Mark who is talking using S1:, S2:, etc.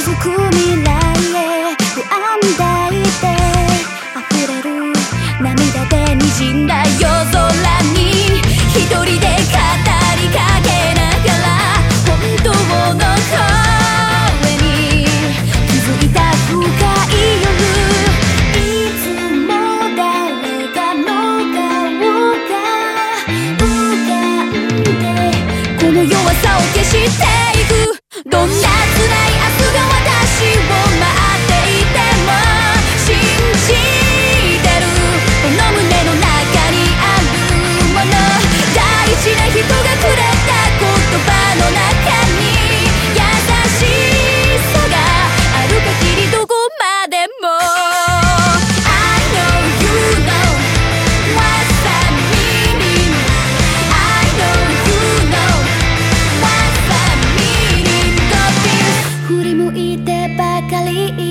S1: く未来へ不安抱いて溢れる涙で滲んだ夜空に一人で語りかけながら本当の声に気づいた深い夜、いつも誰かの顔が浮かんでこの弱さを消していく。どんな辛い明日が私を待っていても信じてる。この胸の中にあるもの、大事な人がくれた言葉の中に優しさがある限りどこまでも I know you know what's that meaning I know you know what's that meaning of this 振り向いてばかり